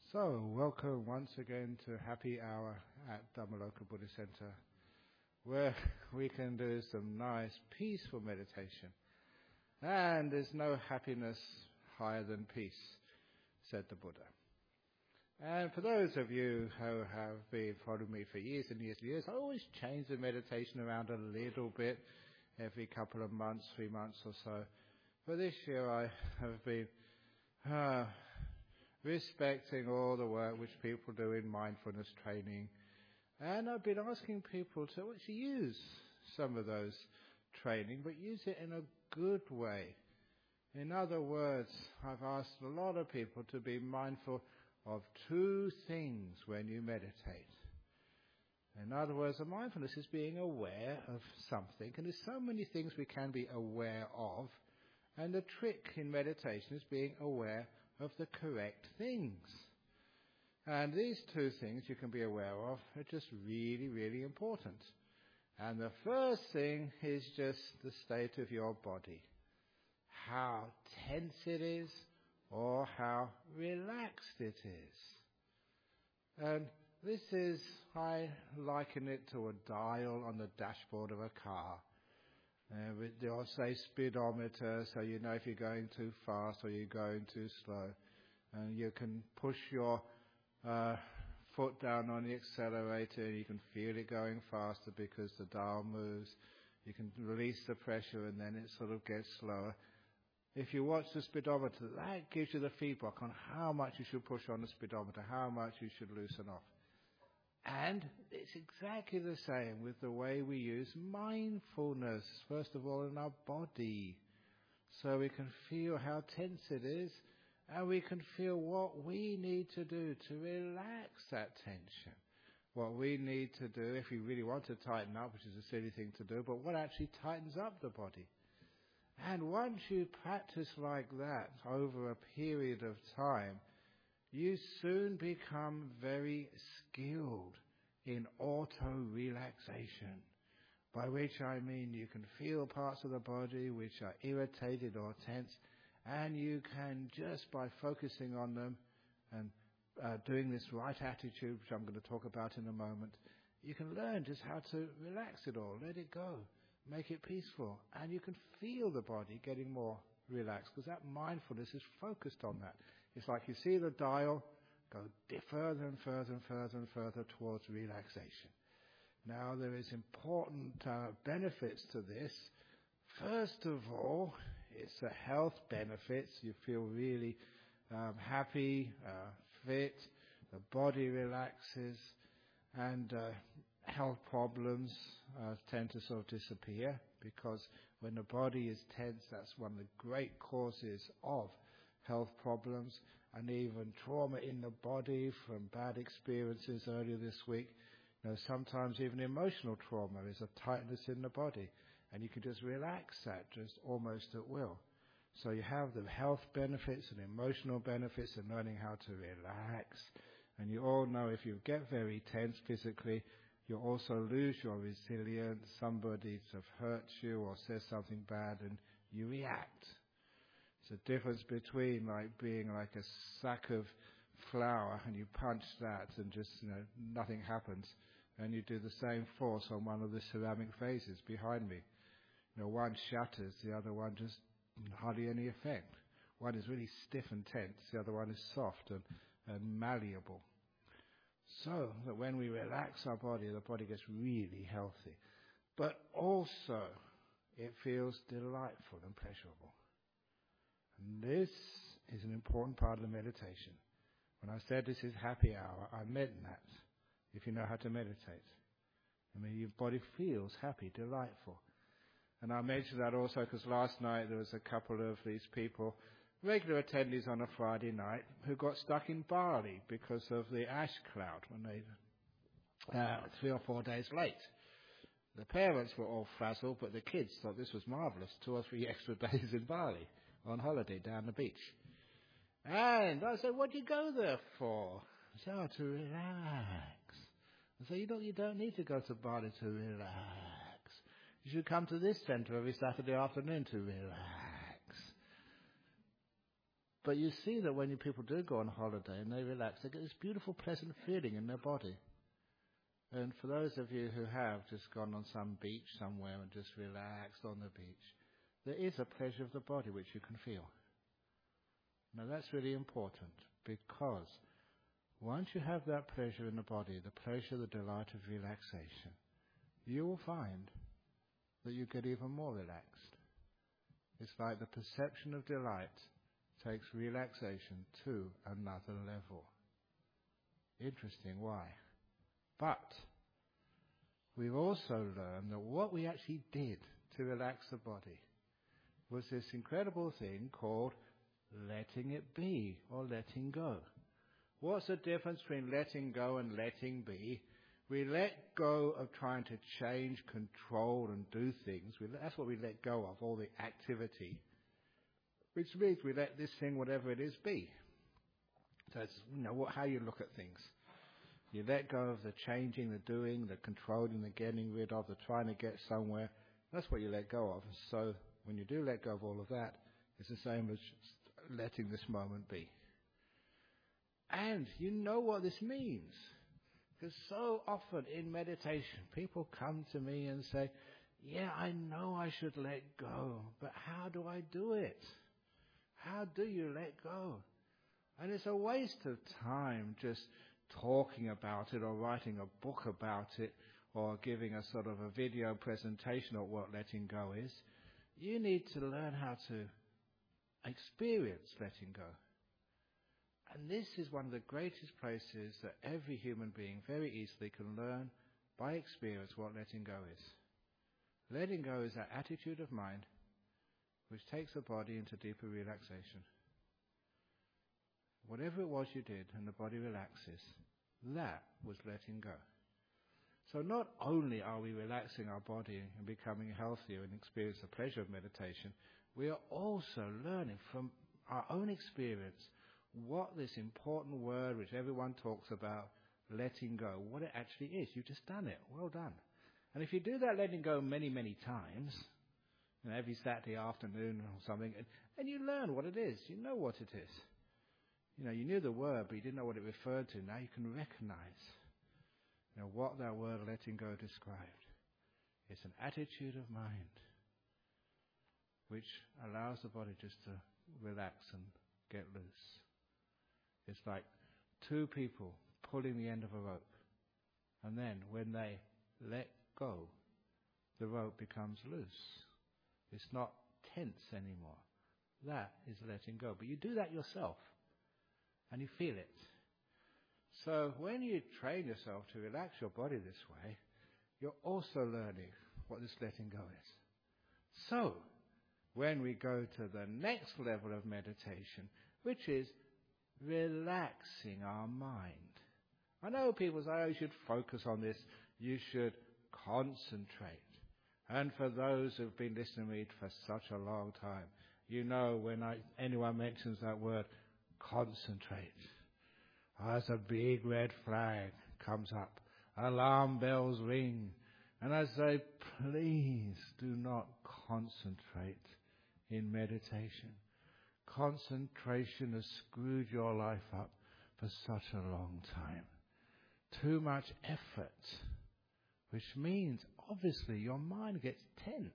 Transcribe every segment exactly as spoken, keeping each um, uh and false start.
So, welcome once again to Happy Hour at Dhammaloka Buddhist Center, where we can do some nice, peaceful meditation. And there's no happiness higher than peace, said the Buddha. And for those of you who have been following me for years and years and years, I always change the meditation around a little bit every couple of months, three months or so. But this year I have been uh, respecting all the work which people do in mindfulness training. And I've been asking people to actually use some of those training, but use it in a good way. In other words, I've asked a lot of people to be mindful of two things when you meditate. In other words, a mindfulness is being aware of something, and there's so many things we can be aware of, and the trick in meditation is being aware of the correct things. And these two things you can be aware of are just really, really important. And the first thing is just the state of your body. How tense it is or how relaxed it is. And this is, I liken it to a dial on the dashboard of a car. Uh, with, they'll say speedometer, so you know if you're going too fast or you're going too slow. And you can push your uh, foot down on the accelerator and you can feel it going faster because the dial moves. You can release the pressure and then it sort of gets slower. If you watch the speedometer, that gives you the feedback on how much you should push on the speedometer, how much you should loosen off. And it's exactly the same with the way we use mindfulness, first of all in our body. So we can feel how tense it is, and we can feel what we need to do to relax that tension. What we need to do if we really want to tighten up, which is a silly thing to do, but what actually tightens up the body. And once you practice like that over a period of time, you soon become very skilled in auto-relaxation, by which I mean you can feel parts of the body which are irritated or tense, and you can just by focusing on them and uh, doing this right attitude, which I'm going to talk about in a moment, you can learn just how to relax it all, let it go, make it peaceful, and you can feel the body getting more relaxed because that mindfulness is focused on that. It's like you see the dial go further and further and further and further towards relaxation. Now, there is important uh, benefits to this. First of all, it's the health benefits. You feel really um, happy, uh, fit, the body relaxes, and uh, health problems uh, tend to sort of disappear because when the body is tense, that's one of the great causes of health problems, and even trauma in the body from bad experiences earlier this week. You know, sometimes even emotional trauma is a tightness in the body, and you can just relax that just almost at will. So you have the health benefits and emotional benefits and learning how to relax. And you all know if you get very tense physically, you also lose your resilience. Somebody has hurt you or says something bad and you react. It's a difference between like being like a sack of flour and you punch that and just, you know, nothing happens. And you do the same force on one of the ceramic vases behind me. You know, one shatters, the other one just hardly any effect. One is really stiff and tense, the other one is soft and, and malleable. So that when we relax our body, the body gets really healthy. But also, it feels delightful and pleasurable. And this is an important part of the meditation. When I said this is happy hour, I meant that, if you know how to meditate. I mean, your body feels happy, delightful. And I mentioned that also because last night there was a couple of these people, regular attendees on a Friday night, who got stuck in Bali because of the ash cloud when they, uh, three or four days late. The parents were all frazzled, but the kids thought this was marvelous, two or three extra days in Bali on holiday down the beach. And I said, what do you go there for? I said, oh, to relax. I said, you don't, you don't need to go to Bali to relax. You should come to this center every Saturday afternoon to relax. But you see that when you people do go on holiday and they relax, they get this beautiful, pleasant feeling in their body. And for those of you who have just gone on some beach somewhere and just relaxed on the beach, there is a pleasure of the body which you can feel. Now that's really important, because once you have that pleasure in the body, the pleasure, the delight of relaxation, you will find that you get even more relaxed. It's like the perception of delight takes relaxation to another level. Interesting, why? But we've also learned that what we actually did to relax the body was this incredible thing called letting it be, or letting go. What's the difference between letting go and letting be? We let go of trying to change, control and do things. We, that's what we let go of, all the activity. Which means we let this thing, whatever it is, be. So it's, you know, what, how you look at things. You let go of the changing, the doing, the controlling, the getting rid of, the trying to get somewhere. That's what you let go of. So when you do let go of all of that, it's the same as letting this moment be. And you know what this means. Because so often in meditation, people come to me and say, yeah, I know I should let go, but how do I do it? How do you let go? And it's a waste of time just talking about it or writing a book about it or giving a sort of a video presentation of what letting go is. You need to learn how to experience letting go. And this is one of the greatest places that every human being very easily can learn by experience what letting go is. Letting go is that attitude of mind which takes the body into deeper relaxation. Whatever it was you did and the body relaxes, that was letting go. So not only are we relaxing our body and becoming healthier and experience the pleasure of meditation, we are also learning from our own experience what this important word which everyone talks about, letting go, what it actually is. You've just done it. Well done. And if you do that letting go many, many times, you know, every Saturday afternoon or something, and, and you learn what it is. You know what it is. You know, you knew the word, but you didn't know what it referred to. Now you can recognize, you know, what that word letting go described. It's an attitude of mind which allows the body just to relax and get loose. It's like two people pulling the end of a rope. And then when they let go, the rope becomes loose. It's not tense anymore. That is letting go. But you do that yourself. And you feel it. So when you train yourself to relax your body this way, you're also learning what this letting go is. So when we go to the next level of meditation, which is relaxing our mind. I know people say, oh, you should focus on this. You should concentrate. And for those who've been listening to me for such a long time, you know when I, anyone mentions that word, concentrate, as a big red flag comes up, alarm bells ring, and I say, please do not concentrate in meditation. Concentration has screwed your life up for such a long time. Too much effort, which means obviously your mind gets tense.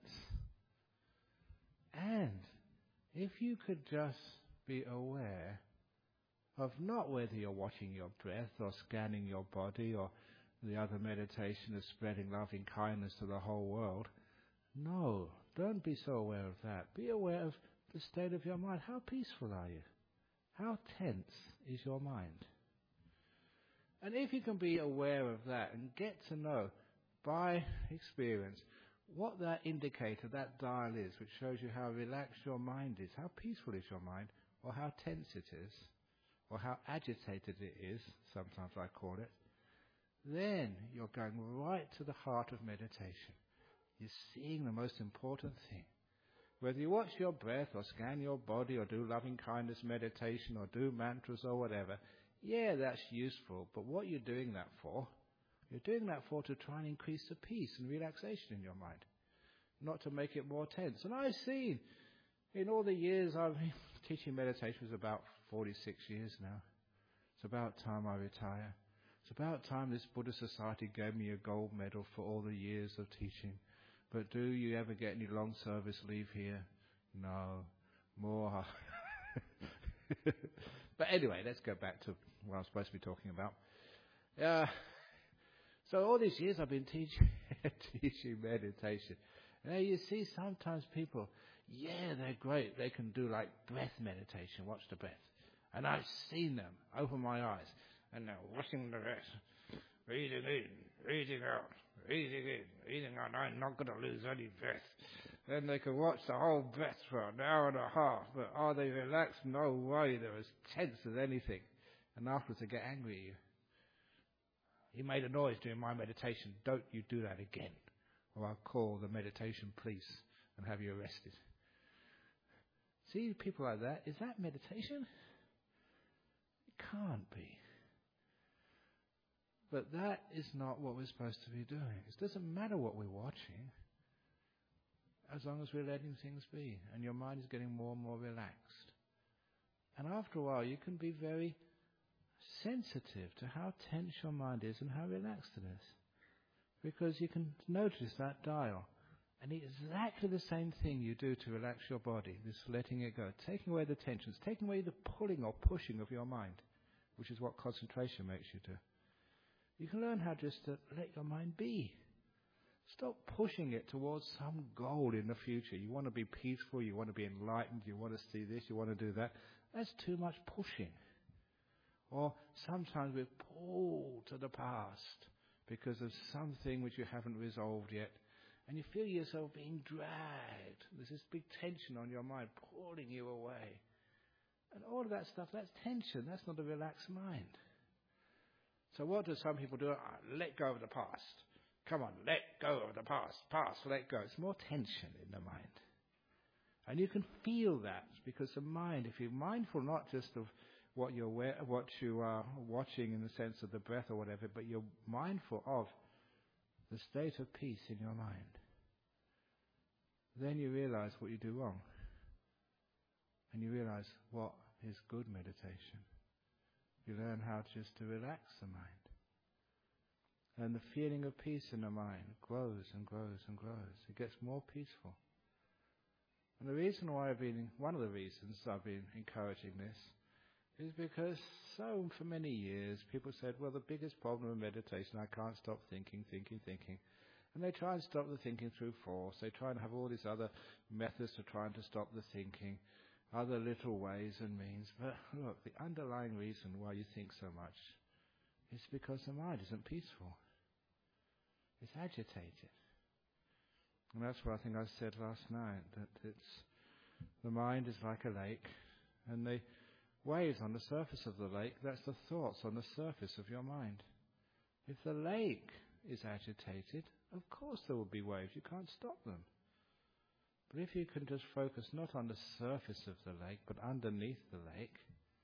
And if you could just be aware of not whether you're watching your breath or scanning your body or the other meditation is spreading loving kindness to the whole world. No, don't be so aware of that. Be aware of the state of your mind. How peaceful are you? How tense is your mind? And if you can be aware of that and get to know by experience what that indicator, that dial is, which shows you how relaxed your mind is, how peaceful is your mind, or how tense it is, or how agitated it is, sometimes I call it, then you're going right to the heart of meditation. You're seeing the most important thing. Whether you watch your breath or scan your body or do loving kindness meditation or do mantras or whatever, yeah, that's useful. But what you're doing that for, you're doing that for to try and increase the peace and relaxation in your mind, not to make it more tense. And I've seen in all the years I've been teaching meditation for about forty-six years now. It's about time I retire. It's about time this Buddhist Society gave me a gold medal for all the years of teaching. But do you ever get any long service leave here? No. More. But anyway, let's go back to what I'm supposed to be talking about. Uh, so all these years I've been teaching teaching meditation. Now you see sometimes people, yeah, they're great. They can do like breath meditation. Watch the breath. And I've seen them open my eyes. And they're watching the breath. Breathing in, breathing out, breathing in, breathing out. I'm not going to lose any breath. Then they can watch the whole breath for an hour and a half. But are they relaxed? No way. They're as tense as anything. And afterwards they get angry at you. You made a noise during my meditation. Don't you do that again. Or I'll call the meditation police and have you arrested. See people like that? Is that meditation? It can't be. But that is not what we're supposed to be doing. It doesn't matter what we're watching, as long as we're letting things be, and your mind is getting more and more relaxed. And after a while, you can be very sensitive to how tense your mind is and how relaxed it is. Because you can notice that dial. And it's exactly the same thing you do to relax your body, this letting it go, taking away the tensions, taking away the pulling or pushing of your mind, which is what concentration makes you do. You can learn how just to let your mind be. Stop pushing it towards some goal in the future. You want to be peaceful, you want to be enlightened, you want to see this, you want to do that. That's too much pushing. Or sometimes we're pulled to the past because of something which you haven't resolved yet. And you feel yourself being dragged. There's this big tension on your mind pulling you away. And all of that stuff, that's tension. That's not a relaxed mind. So what do some people do? Ah, let go of the past. Come on, let go of the past. Past, let go. It's more tension in the mind. And you can feel that because the mind, if you're mindful not just of what you're what you are watching in the sense of the breath or whatever, but you're mindful of the state of peace in your mind, then you realize what you do wrong. And you realize what is good meditation. You learn how just to relax the mind. And the feeling of peace in the mind grows and grows and grows. It gets more peaceful. And the reason why I've been, one of the reasons I've been encouraging this is because so for many years people said, well, the biggest problem in meditation, I can't stop thinking, thinking, thinking. And they try and stop the thinking through force. They try and have all these other methods to trying to stop the thinking, other little ways and means. But look, the underlying reason why you think so much is because the mind isn't peaceful. It's agitated. And that's what I think I said last night, that it's the mind is like a lake, and the waves on the surface of the lake, that's the thoughts on the surface of your mind. If the lake is agitated, of course there will be waves. You can't stop them. But if you can just focus not on the surface of the lake, but underneath the lake,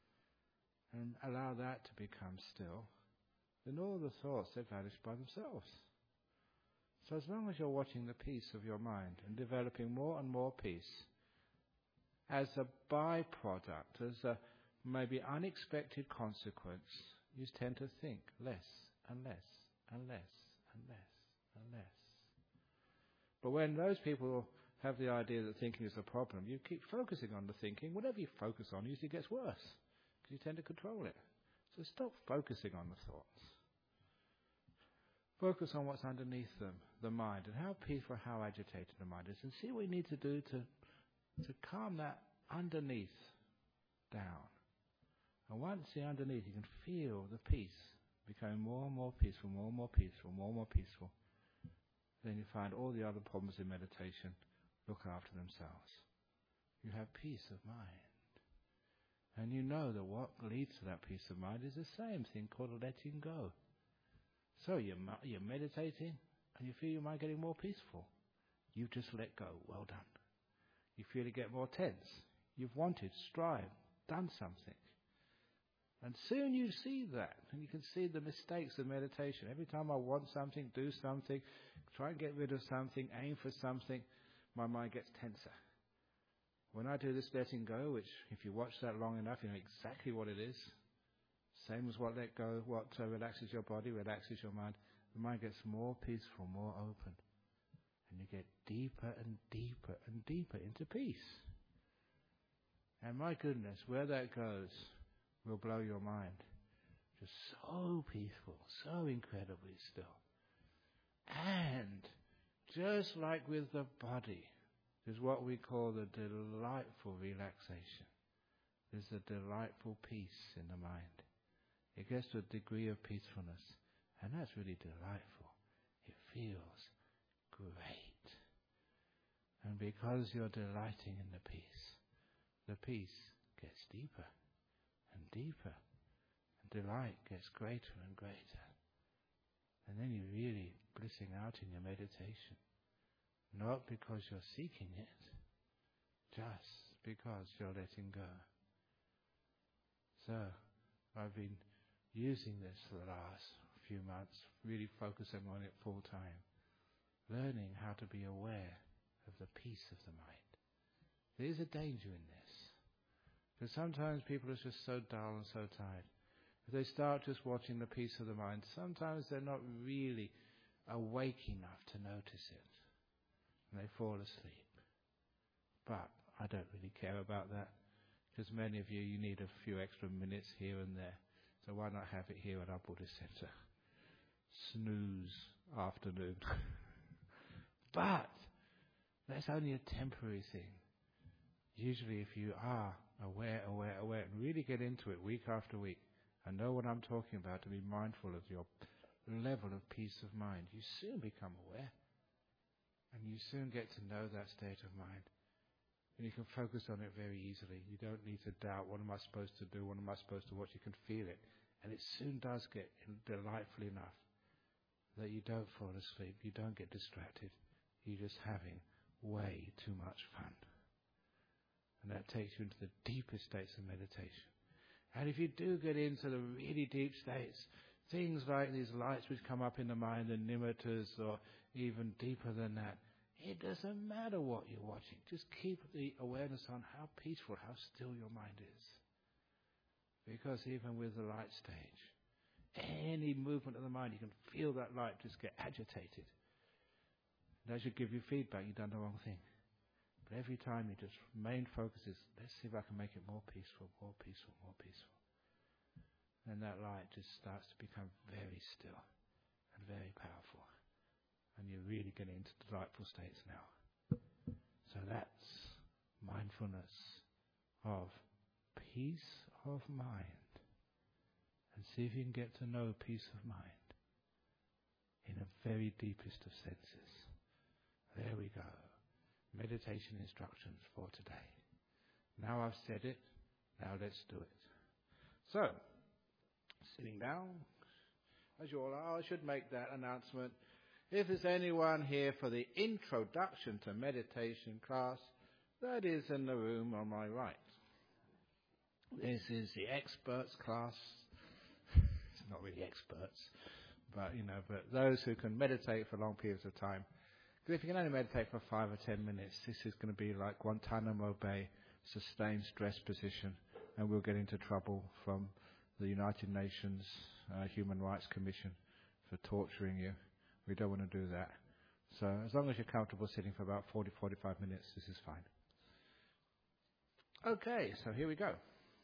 and allow that to become still, then all the thoughts, they vanish by themselves. So as long as you're watching the peace of your mind and developing more and more peace, as a byproduct, as a maybe unexpected consequence, you tend to think less and less and less and less and less. But when those people have the idea that thinking is a problem, you keep focusing on the thinking. Whatever you focus on usually gets worse because you tend to control it. So stop focusing on the thoughts. Focus on what's underneath them, the mind, and how peaceful, how agitated the mind is, and see what you need to do to, to calm that underneath down. And once you're underneath, you can feel the peace becoming more and more peaceful, more and more peaceful, more and more peaceful. Then you find all the other problems in meditation look after themselves. You have peace of mind. And you know that what leads to that peace of mind is the same thing called letting go. So you're, you're meditating and you feel your mind getting more peaceful. You've just let go. Well done. You feel it get more tense. You've wanted, strived, done something. And soon you see that, and you can see the mistakes of meditation. Every time I want something, do something, try and get rid of something, aim for something, my mind gets tenser. When I do this letting go, which if you watch that long enough, you know exactly what it is. Same as what let go, what uh, relaxes your body, relaxes your mind. The mind gets more peaceful, more open. And you get deeper and deeper and deeper into peace. And my goodness, where that goes will blow your mind. Just so peaceful, so incredibly still. And just like with the body, there's what we call the delightful relaxation. There's a delightful peace in the mind. It gets to a degree of peacefulness, and that's really delightful. It feels great. And because you're delighting in the peace, the peace gets deeper and deeper, and delight gets greater and greater. And then you're really blissing out in your meditation, not because you're seeking it, just because you're letting go. So, I've been using this for the last few months, really focusing on it full time, learning how to be aware of the peace of the mind. There is a danger in this, because sometimes people are just so dull and so tired. If they start just watching the peace of the mind, sometimes they're not really awake enough to notice it, and they fall asleep. But I don't really care about that, because many of you, you need a few extra minutes here and there. So why not have it here at our Buddhist Center? Snooze afternoon. But that's only a temporary thing. Usually if you are aware, aware, aware, and really get into it week after week, and know what I'm talking about, to be mindful of your level of peace of mind, you soon become aware. And you soon get to know that state of mind. And you can focus on it very easily. You don't need to doubt, what am I supposed to do, what am I supposed to watch? You can feel it. And it soon does get delightful enough that you don't fall asleep, you don't get distracted. You're just having way too much fun. And that takes you into the deepest states of meditation. And if you do get into the really deep states, things like these lights which come up in the mind, the nimittas, or even deeper than that, it doesn't matter what you're watching. Just keep the awareness on how peaceful, how still your mind is. Because even with the light stage, any movement of the mind, you can feel that light just get agitated. That should give you feedback, you've done the wrong thing. But every time you just, main focus is, let's see if I can make it more peaceful, more peaceful, more peaceful. And that light just starts to become very still and very powerful. And you're really getting into delightful states now. So that's mindfulness of peace of mind. And see if you can get to know peace of mind in the very deepest of senses. There we go. Meditation instructions for today. Now I've said it, now let's do it. So, sitting down, as you all are, I should make that announcement. If there's anyone here for the introduction to meditation class, that is in the room on my right. This is the experts class. It's not really experts, but you know, but those who can meditate for long periods of time. Because if you can only meditate for five or ten minutes, this is going to be like Guantanamo Bay, sustained stress position, and we'll get into trouble from the United Nations uh, Human Rights Commission for torturing you. We don't want to do that. So as long as you're comfortable sitting for about forty, forty-five minutes, this is fine. Okay, so here we go.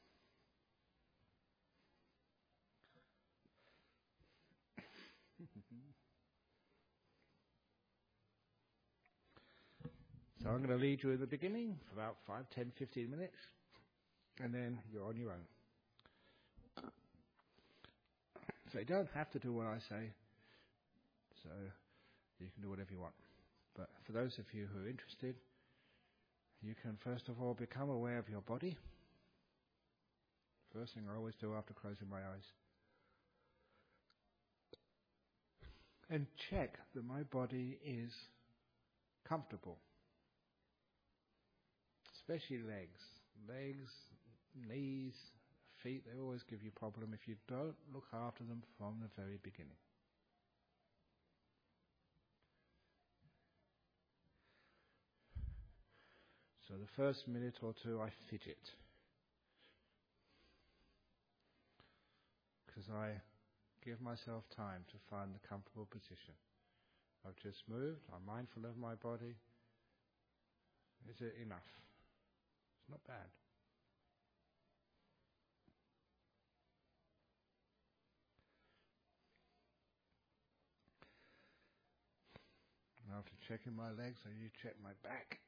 So I'm going to lead you in the beginning for about five, ten, fifteen minutes, and then you're on your own. So you don't have to do what I say, so you can do whatever you want. But for those of you who are interested, you can first of all become aware of your body. First thing I always do after closing my eyes. And check that my body is comfortable. Especially legs. Legs, knees, feet, they always give you a problem if you don't look after them from the very beginning. So the first minute or two I fidget. Because I give myself time to find the comfortable position. I've just moved, I'm mindful of my body. Is it enough? It's not bad. And after checking my legs, I usually check my back.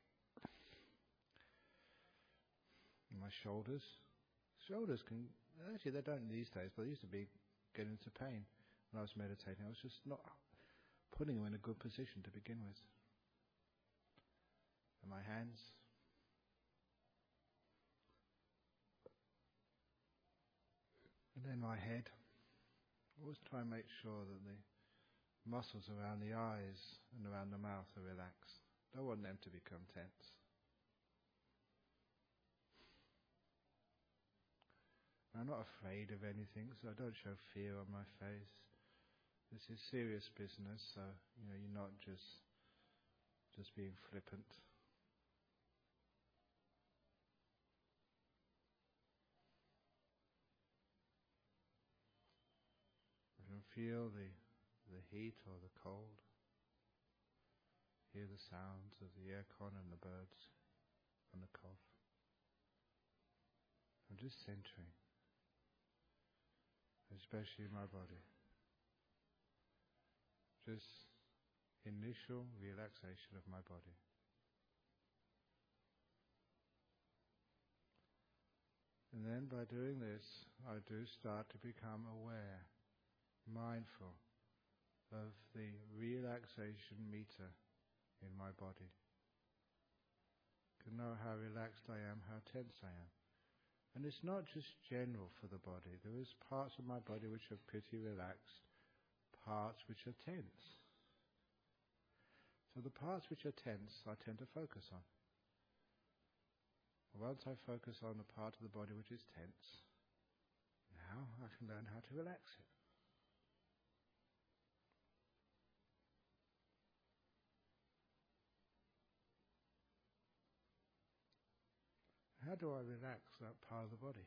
And my shoulders. Shoulders can, actually they don't these days, but they used to be getting into pain when I was meditating. I was just not putting them in a good position to begin with. And my hands. And then my head. Always try and make sure that the muscles around the eyes and around the mouth are relaxed. Don't want them to become tense. I'm not afraid of anything, so I don't show fear on my face. This is serious business, so you know you're not just just being flippant. You can feel the the heat or the cold. Hear the sounds of the aircon and the birds and the cough. I'm just centering, especially my body. Just initial relaxation of my body. And then by doing this, I do start to become aware, mindful of the relaxation meter in my body. Can know how relaxed I am, how tense I am. And it's not just general for the body. There is parts of my body which are pretty relaxed, parts which are tense. So the parts which are tense, I tend to focus on. Once I focus on the part of the body which is tense, now I can learn how to relax it. How do I relax that part of the body?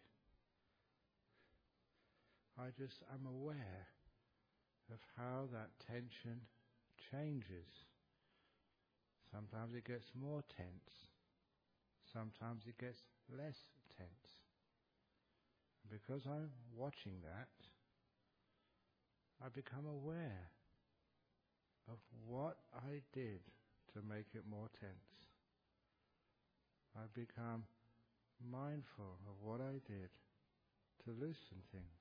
I just am aware of how that tension changes. Sometimes it gets more tense. Sometimes it gets less tense. Because I'm watching that, I become aware of what I did to make it more tense. I become mindful of what I did to loosen things.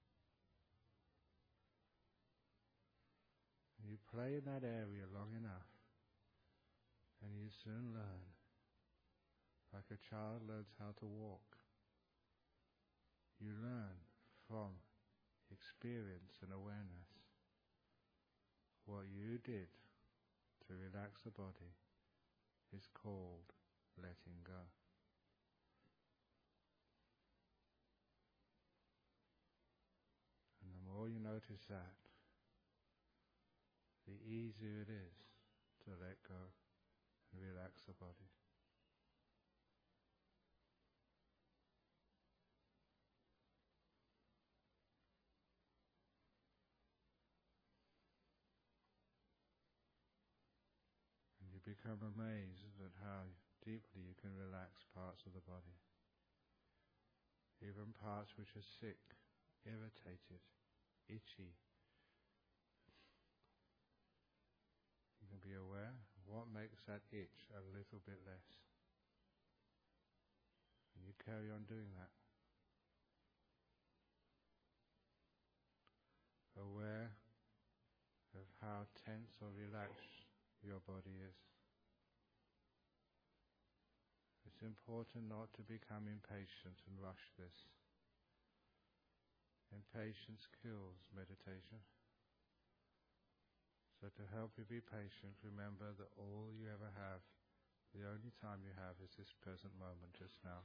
You play in that area long enough, and you soon learn. Like a child learns how to walk. You learn from experience and awareness. What you did to relax the body is called letting go. And the more you notice that, the easier it is to let go and relax the body. And you become amazed at how deeply you can relax parts of the body. Even parts which are sick, irritated, itchy. You can be aware of what makes that itch a little bit less. And you carry on doing that. Aware of how tense or relaxed your body is. It's important not to become impatient and rush this. Impatience kills meditation. So to help you be patient, remember that all you ever have, the only time you have, is this present moment just now.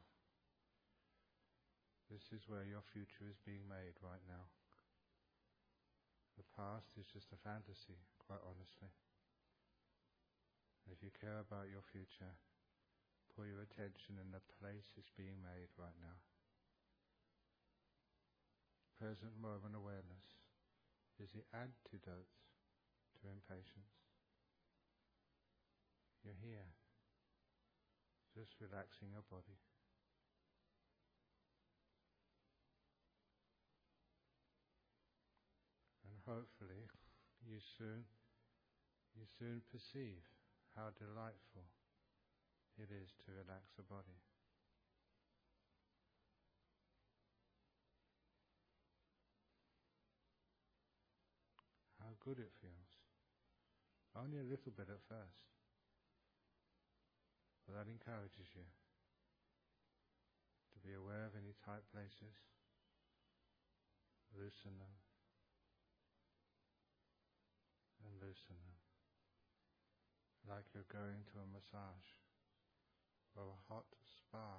This is where your future is being made right now. The past is just a fantasy, quite honestly. If you care about your future, Pour your attention in the place it's being made right now. Present moment awareness is the antidote to impatience. You're here, just relaxing your body. And hopefully you soon, you soon perceive how delightful it is to relax the body. How good it feels. Only a little bit at first. But that encourages you to be aware of any tight places, loosen them, and loosen them. Like you're going to a massage or a hot spa.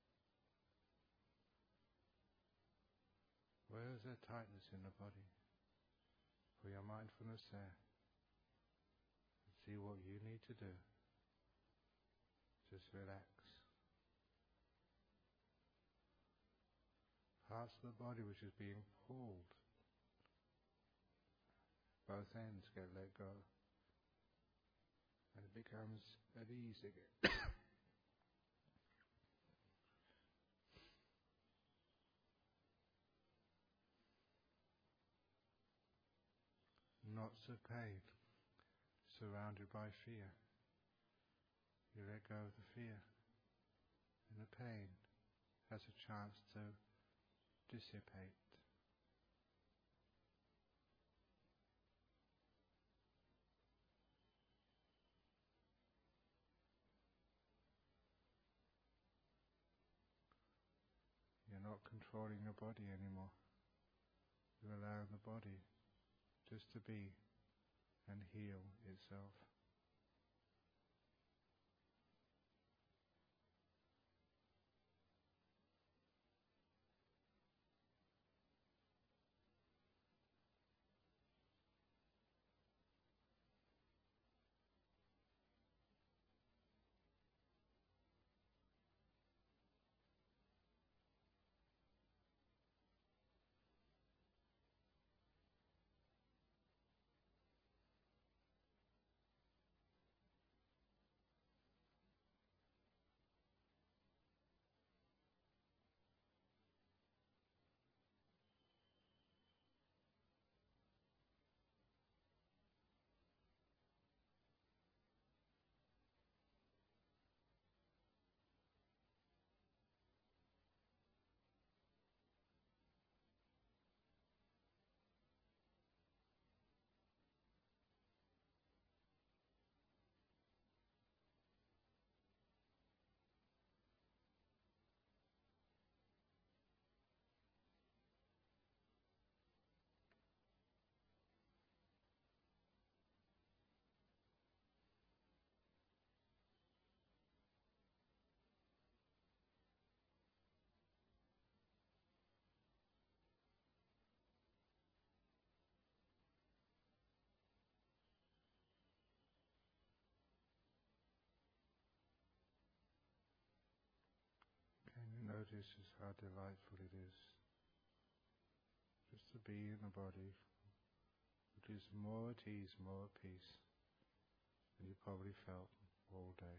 Where is there tightness in the body? Put your mindfulness there and see what you need to do. Just relax. Parts of the body which is being pulled, both ends get let go. And it becomes at ease again. Knots of pain, surrounded by fear. You let go of the fear, and the pain has a chance to dissipate. You're not controlling your body anymore. You allow the body just to be and heal itself. Can you notice just how delightful it is just to be in a body which is more at ease, more at peace than you probably felt all day.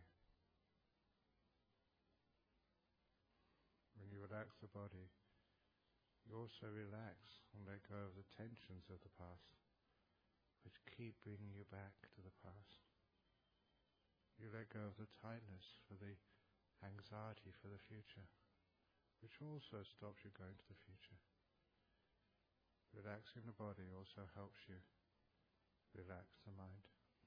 When you relax the body, you also relax and let go of the tensions of the past, which keep bringing you back to the past. You let go of the tightness for the anxiety for the future, which also stops you going to the future. Relaxing the body also helps you relax the mind.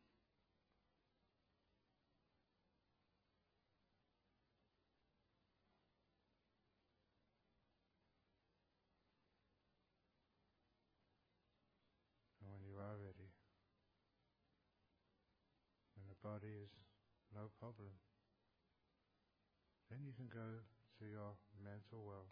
And when you are ready, when the body is no problem, then you can go to your mental world.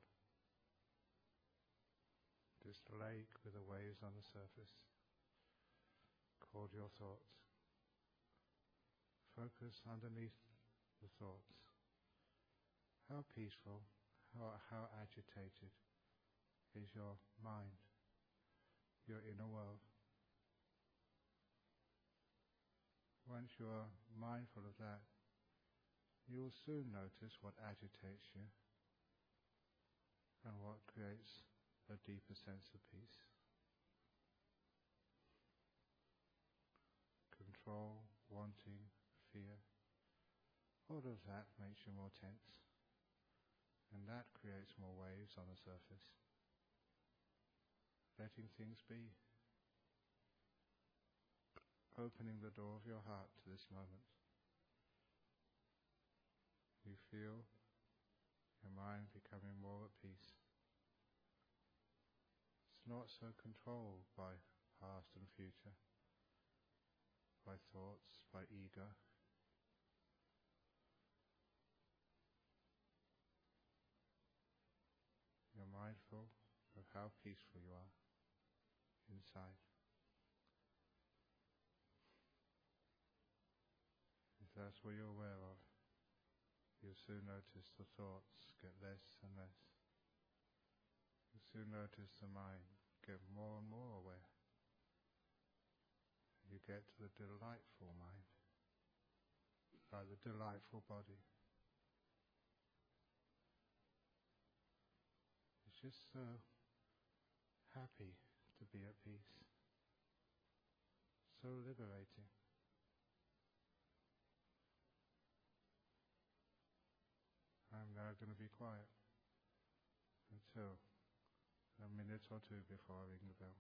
This lake with the waves on the surface, called your thoughts. Focus underneath the thoughts How peaceful, how, how agitated is your mind, your inner world. Once you are mindful of that, you will soon notice what agitates you and what creates a deeper sense of peace. Control, wanting, fear, all of that makes you more tense, and that creates more waves on the surface. Letting things be. Opening the door of your heart to this moment. You feel your mind becoming more at peace. It's not so controlled by past and future, by thoughts, by ego. You're mindful of how peaceful you are inside. If that's what you're aware of, you'll soon notice the thoughts get less and less. You'll soon notice the mind get more and more aware. You get to the delightful mind, like the delightful body. It's just so happy to be at peace, so liberating. I'm now going to be quiet until a minute or two before I ring the bell.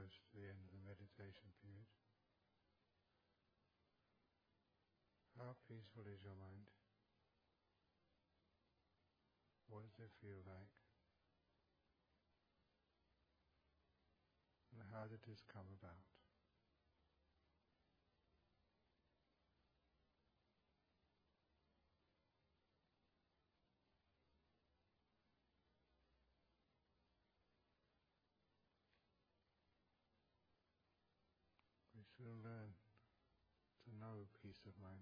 close to the end of the meditation period. How peaceful is your mind? What does it feel like? And how did this come about? We soon learn to know peace of mind.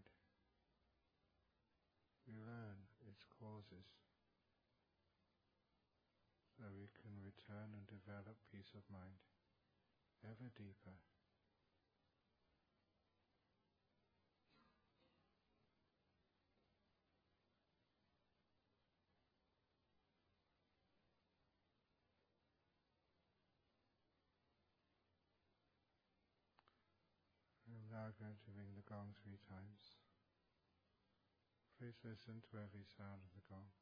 We learn its causes, so we can return and develop peace of mind ever deeper. I'm now going to ring the gong three times. Please listen to every sound of the gong.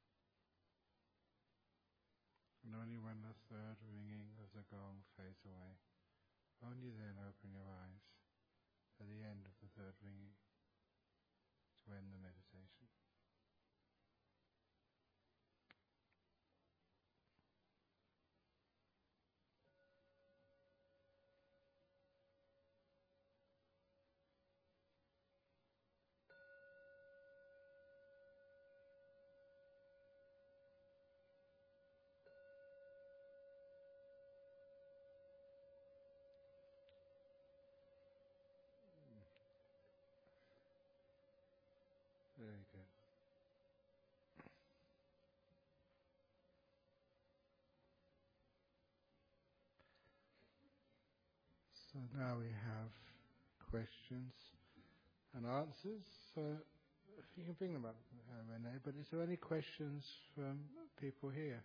And only when the third ringing of the gong fades away, only then open your eyes at the end of the third ringing to end the meditation. Very good. So now we have questions and answers. So if you can bring them up, uh, Renee. But is there any questions from people here?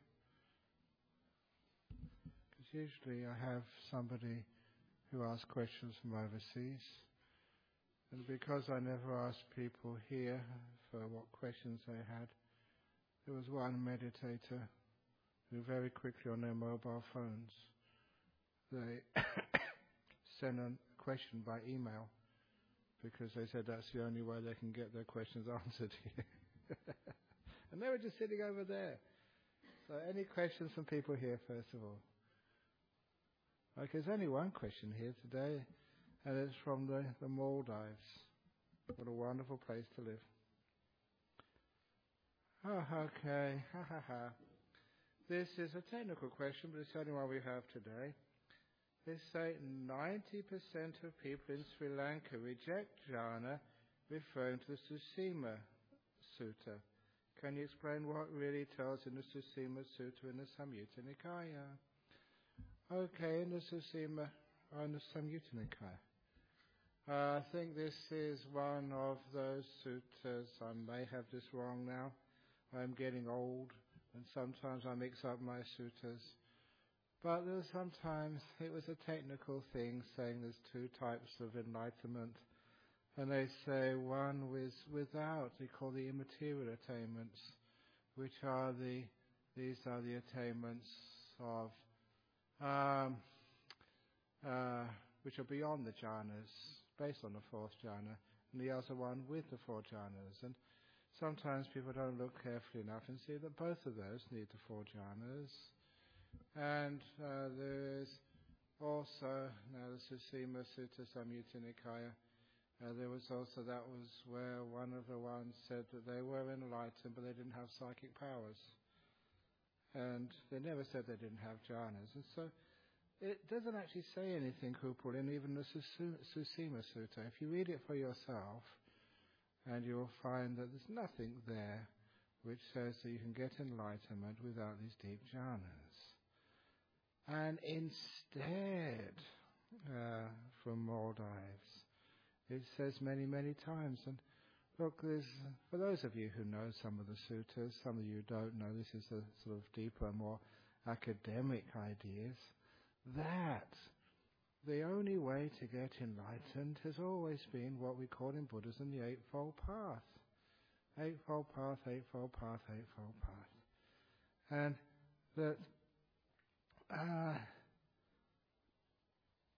Because usually I have somebody who asks questions from overseas. And because I never asked people here for what questions they had, there was one meditator who very quickly on their mobile phones, they sent a question by email because they said that's the only way they can get their questions answered here. And they were just sitting over there. So any questions from people here, first of all? Okay, there's only one question here today, and it's from the, the Maldives. What a wonderful place to live. Oh, okay. Ha ha ha. This is a technical question, but it's the only one we have today. They say ninety percent of people in Sri Lanka reject jhana, referring to the Susima Sutta. Can you explain what really tells in the Susima Sutta in the Samyutta Nikaya? Okay, in the Susima, or in the Samyutta Nikaya. Uh, I think this is one of those suttas. I may have this wrong now. I'm getting old, and sometimes I mix up my suttas. But there's sometimes it was a technical thing saying there's two types of enlightenment. And they say one with without, they call the immaterial attainments, which are the, these are the attainments of, um, uh, which are beyond the jhanas, based on the fourth jhana, and the other one with the four jhanas. And sometimes people don't look carefully enough and see that both of those need the four jhanas. And uh, there's also, now the Susima Sutta Samyutta Nikaya, uh, there was also, that was where one of the ones said that they were enlightened, but they didn't have psychic powers. And they never said they didn't have jhanas. And so it doesn't actually say anything, Kupul, in even the Susima Sutta. If you read it for yourself, and you'll find that there's nothing there which says that you can get enlightenment without these deep jhanas. And instead, uh, from Maldives, it says many, many times. And look, there's, for those of you who know some of the suttas, some of you don't know, this is a sort of deeper, more academic ideas, that the only way to get enlightened has always been what we call in Buddhism the Eightfold Path. Eightfold Path, Eightfold Path, Eightfold Path. And that Uh,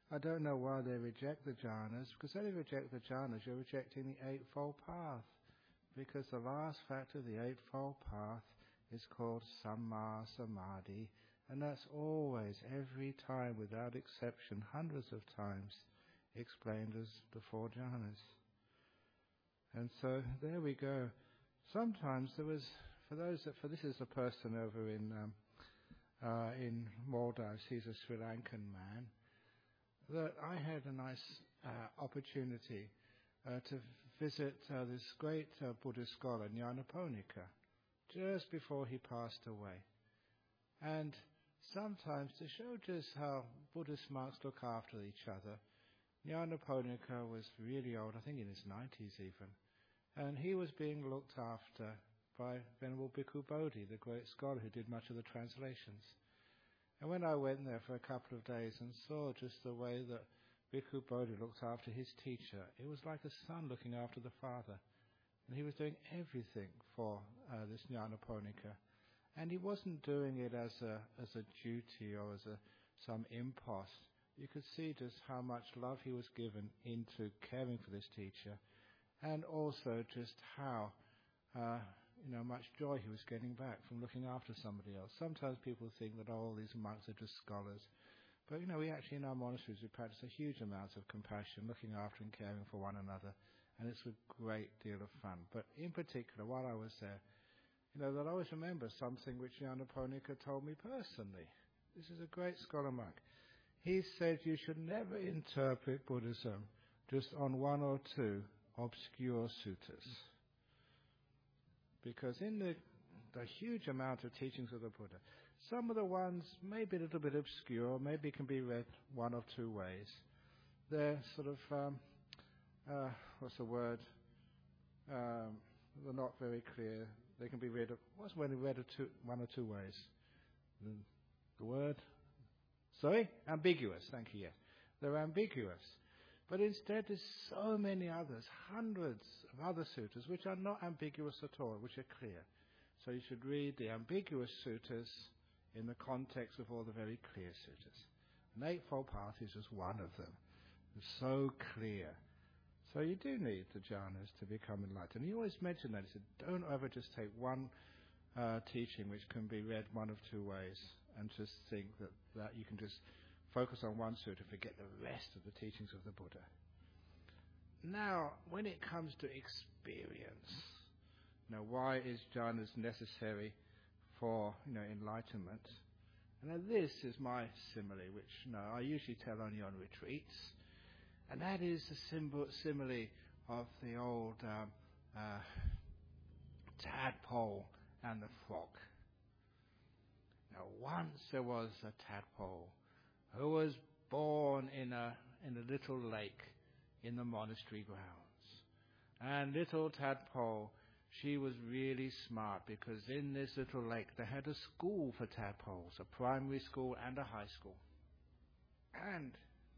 I don't know why they reject the jhanas, because when you reject the jhanas, you're rejecting the Eightfold Path. Because the last factor of the Eightfold Path is called Samma Samadhi, and that's always, every time, without exception, hundreds of times, explained as the four jhanas. And so, there we go. Sometimes there was, for those that, for this is a person over in um, uh, in Maldives, he's a Sri Lankan man, that I had a nice uh, opportunity uh, to visit uh, this great uh, Buddhist scholar, Nyanaponika, just before he passed away. And sometimes, to show just how Buddhist monks look after each other, Nyanaponika was really old, I think in his nineties even, and he was being looked after by Venerable Bhikkhu Bodhi, the great scholar who did much of the translations. And when I went there for a couple of days and saw just the way that Bhikkhu Bodhi looked after his teacher, it was like a son looking after the father. And he was doing everything for uh, this Nyanaponika. And he wasn't doing it as a as a duty or as a some impost. You could see just how much love he was given into caring for this teacher, and also just how uh, you know much joy he was getting back from looking after somebody else. Sometimes people think that oh, all these monks are just scholars, but you know we actually in our monasteries we practice a huge amount of compassion, looking after and caring for one another, and it's a great deal of fun. But in particular, while I was there, you know, that I always remember something which Nyanaponika told me personally. This is a great scholar monk. He said you should never interpret Buddhism just on one or two obscure suttas. Because in the, the huge amount of teachings of the Buddha, some of the ones may be a little bit obscure, maybe can be read one of two ways. They're sort of, um, uh, what's the word? Um, they're not very clear. They can be read, what's when read two, one or two ways? The, the word? Sorry? Ambiguous, thank you, yes. They're ambiguous. But instead there's so many others, hundreds of other suttas, which are not ambiguous at all, which are clear. So you should read the ambiguous suttas in the context of all the very clear suttas. An Eightfold Path is just one of them. It's so clear. So you do need the jhanas to become enlightened. He always mentioned that. He said, don't ever just take one uh, teaching which can be read one of two ways and just think that, that you can just focus on one sutta and forget the rest of the teachings of the Buddha. Now, when it comes to experience, you know, why is jhanas necessary for, you know, enlightenment? And now this is my simile, which, you know, I usually tell only on retreats. And that is the symbol, simile of the old um, uh, tadpole and the frog. Now, once there was a tadpole who was born in a in a little lake in the monastery grounds. And little tadpole, she was really smart, because in this little lake they had a school for tadpoles, a primary school and a high school. And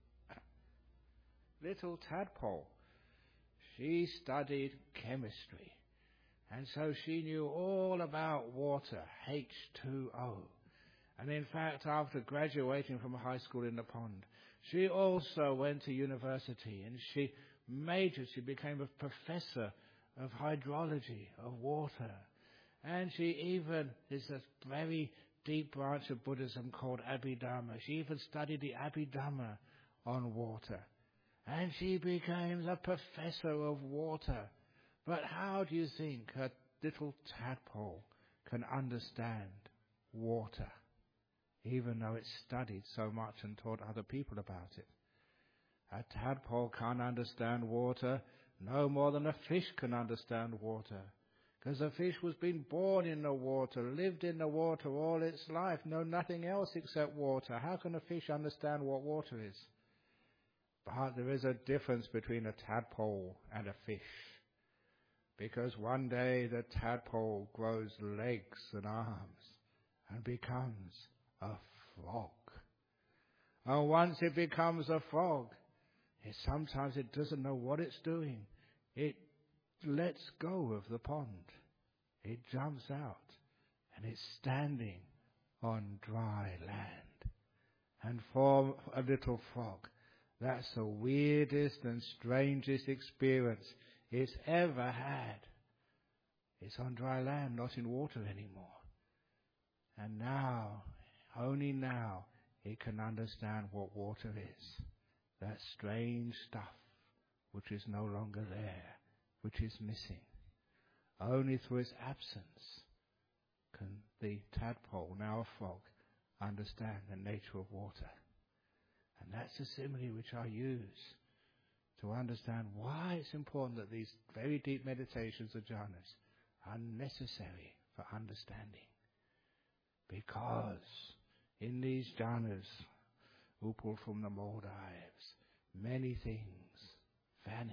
little tadpole, she studied chemistry, and so she knew all about water, H two O. And in fact, after graduating from high school in the pond, she also went to university, and she majored, she became a professor of hydrology, of water. And she even, there's a very deep branch of Buddhism called Abhidhamma. She even studied the Abhidhamma on water. And she became a professor of water. But how do you think a little tadpole can understand water, even though it's studied so much and taught other people about it? A tadpole can't understand water no more than a fish can understand water, because a fish was been born in the water, lived in the water all its life, know nothing else except water. How can a fish understand what water is? But there is a difference between a tadpole and a fish, because one day the tadpole grows legs and arms and becomes a frog. And once it becomes a frog, it, sometimes it doesn't know what it's doing. It lets go of the pond. It jumps out and it's standing on dry land. And for a little frog, That's the weirdest and strangest experience it's ever had. It's on dry land, not in water anymore. And now, only now, it can understand what water is. That strange stuff which is no longer there, which is missing. Only through its absence can the tadpole, now a frog, understand the nature of water. And that's the simile which I use to understand why it's important that these very deep meditations of jhanas are necessary for understanding. Because in these jhanas, Upal from the Maldives, many things vanish.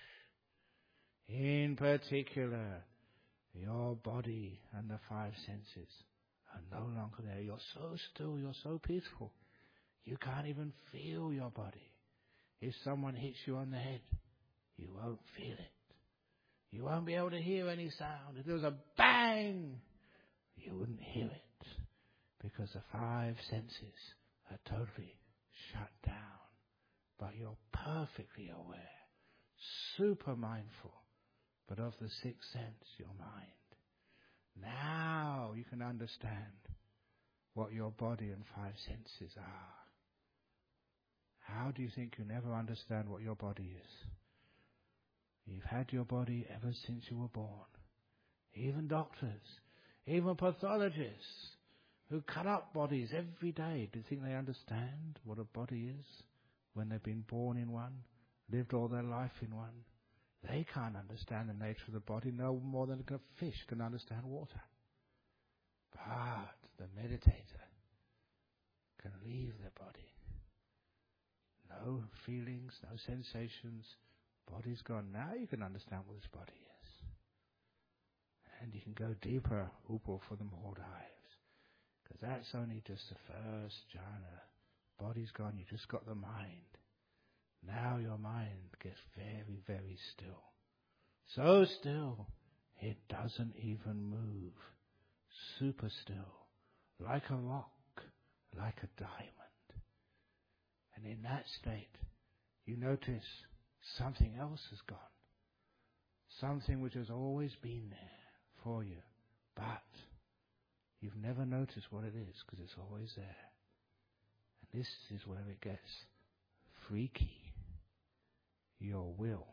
In particular, your body and the five senses are no longer there. You're so still, you're so peaceful. You can't even feel your body. If someone hits you on the head, you won't feel it. You won't be able to hear any sound. If there was a bang, you wouldn't hear it, because the five senses are totally shut down. But you're perfectly aware, super mindful, but of the sixth sense, your mind. Now you can understand what your body and five senses are. How do you think you never understand what your body is? You've had your body ever since you were born. Even doctors, even pathologists who cut up bodies every day, do you think they understand what a body is when they've been born in one, lived all their life in one? They can't understand the nature of the body no more than a fish can understand water. But the meditator can leave their body. No feelings, no sensations, body's gone. Now you can understand what this body is. And you can go deeper, Upal for the Maldives, because that's only just the first jhana. Body's gone, you just got the mind. Now your mind gets very, very still. So still, it doesn't even move. Super still, like a rock, like a diamond. And in that state, you notice something else has gone. Something which has always been there for you. But you've never noticed what it is because it's always there. And this is where it gets freaky. Your will.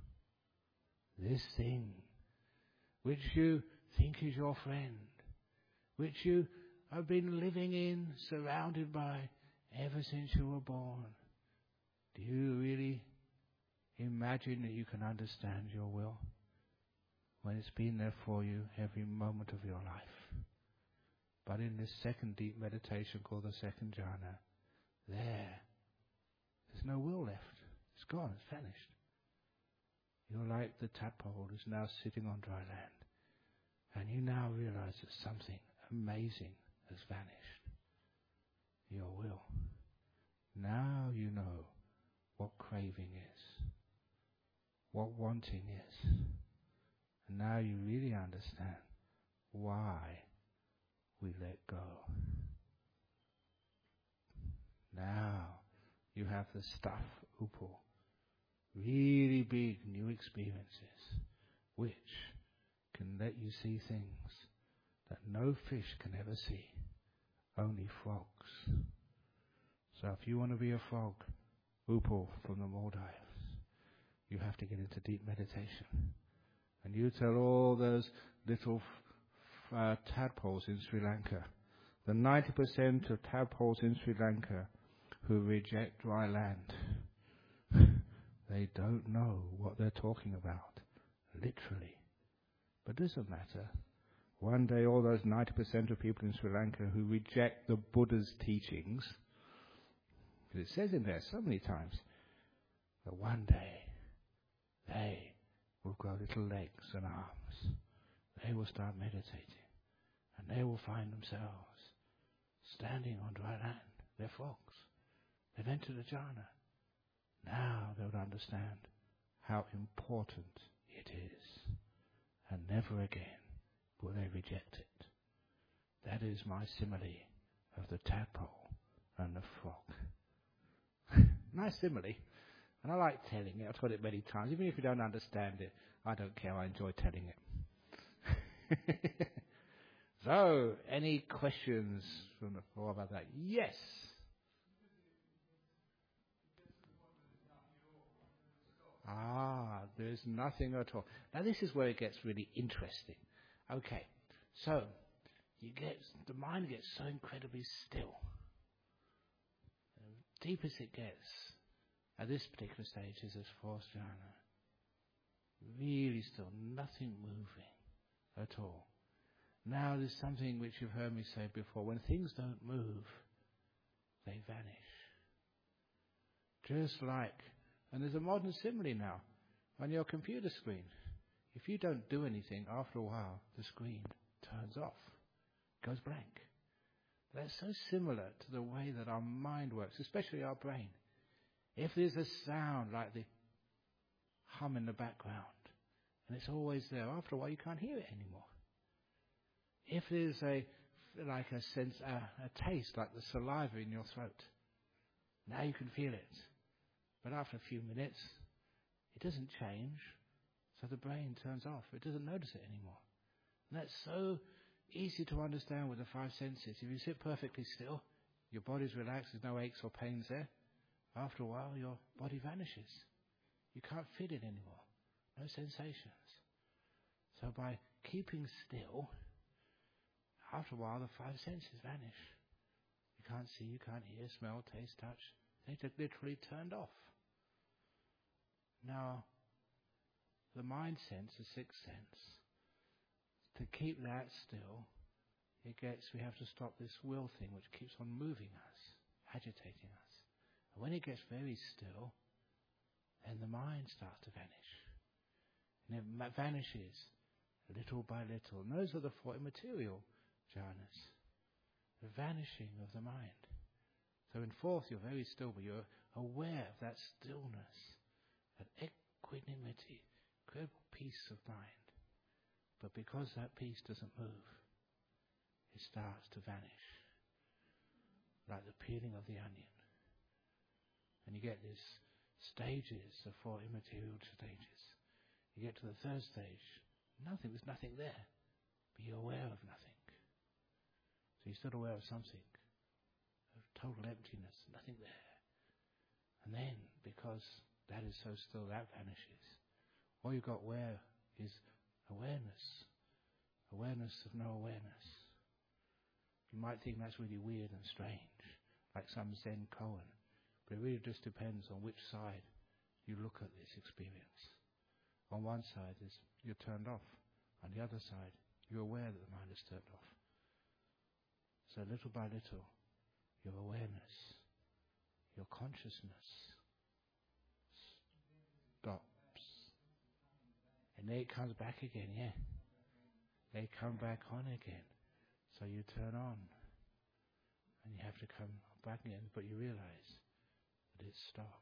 This thing which you think is your friend, which you have been living in, surrounded by, ever since you were born. Do you really imagine that you can understand your will when it's been there for you every moment of your life? But in this second deep meditation called the second jhana, there, there's no will left. It's gone, it's vanished. You're like the tadpole who's now sitting on dry land, and you now realize that something amazing has vanished. Your will. Now you know what craving is, what wanting is. And now you really understand why we let go. Now you have the stuff, Upal, really big new experiences, which can let you see things that no fish can ever see, only frogs. So if you want to be a frog, Upal from the Maldives, you have to get into deep meditation. And you tell all those little uh, tadpoles in Sri Lanka, the ninety percent of tadpoles in Sri Lanka who reject dry land, they don't know what they're talking about, literally. But it doesn't matter. One day all those ninety percent of people in Sri Lanka who reject the Buddha's teachings, because it says in there so many times, that one day they will grow little legs and arms. They will start meditating. And they will find themselves standing on dry land. They're frogs. They've entered a jhana. Now they would understand how important it is. And never again will they reject it. That is my simile of the tadpole and the frog. Nice simile. And I like telling it. I've told it many times. Even if you don't understand it, I don't care. I enjoy telling it. So, any questions from the floor about that? Yes. Ah, there's nothing at all. Now this is where it gets really interesting. Okay, so you get the mind gets so incredibly still. The deepest it gets at this particular stage is this fourth jhana. Really still, nothing moving at all. Now there's something which you've heard me say before. When things don't move, they vanish. Just like, and there's a modern simile now, on your computer screen. If you don't do anything, after a while, the screen turns off, goes blank. That's so similar to the way that our mind works, especially our brain. If there's a sound like the hum in the background, and it's always there, after a while you can't hear it anymore. If there's a, like a sense, a, a taste like the saliva in your throat, now you can feel it. But after a few minutes, it doesn't change, so the brain turns off. It doesn't notice it anymore. And that's so easy to understand with the five senses. If you sit perfectly still, your body's relaxed, there's no aches or pains there. After a while, your body vanishes. You can't feel it anymore. No sensations. So by keeping still, after a while, the five senses vanish. You can't see, you can't hear, smell, taste, touch. They just literally turned off. Now, the mind sense, the sixth sense, to keep that still, it gets, we have to stop this will thing which keeps on moving us, agitating us. And when it gets very still, then the mind starts to vanish. And it ma- vanishes little by little. And those are the four immaterial jhanas. The vanishing of the mind. So in fourth, you're very still, but you're aware of that stillness, that equanimity, incredible peace of mind. But because that peace doesn't move, it starts to vanish, like the peeling of the onion. And you get these stages, the four immaterial stages. You get to the third stage, nothing, there's nothing there, but you're aware of nothing. So you're still aware of something, of total emptiness, nothing there. And then, because that is so still, that vanishes. All you've got where is awareness, awareness of no awareness. You might think that's really weird and strange, like some Zen koan, but it really just depends on which side you look at this experience. On one side is you're turned off. On the other side, you're aware that the mind is turned off. So little by little, your awareness, your consciousness stops. And then it comes back again, yeah. They come back on again. So you turn on. And you have to come back again, but you realize that it stopped.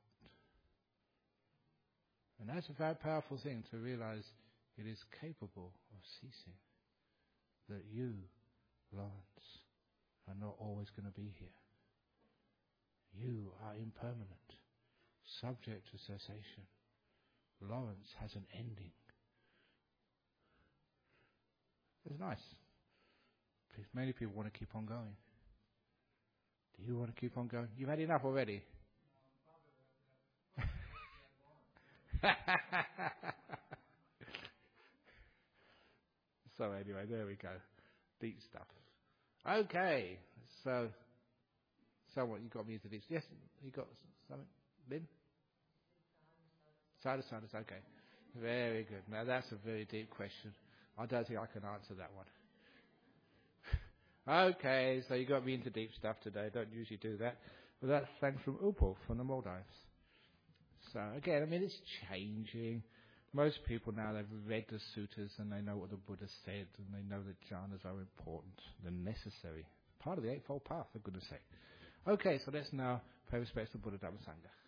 And that's a very powerful thing to realize it is capable of ceasing. That you, Lawrence, are not always going to be here. You are impermanent, subject to cessation. Lawrence has an ending. It's nice. Many people want to keep on going. Do you want to keep on going? You've had enough already. So anyway, there we go. Deep stuff. Okay, so so what you got me into deep? Yes, you got something, Lynn? Side of silence. Okay, very good. Now that's a very deep question. I don't think I can answer that one. Okay, so you got me into deep stuff today. Don't usually do that, but that's thanks from Upal from the Maldives. So again, I mean, it's changing. Most people now, they've read the sutras and they know what the Buddha said and they know that jhanas are important, they're necessary. Part of the Eightfold Path, for goodness sake. Okay, so let's now pay respects to Buddha Dhamma Sangha.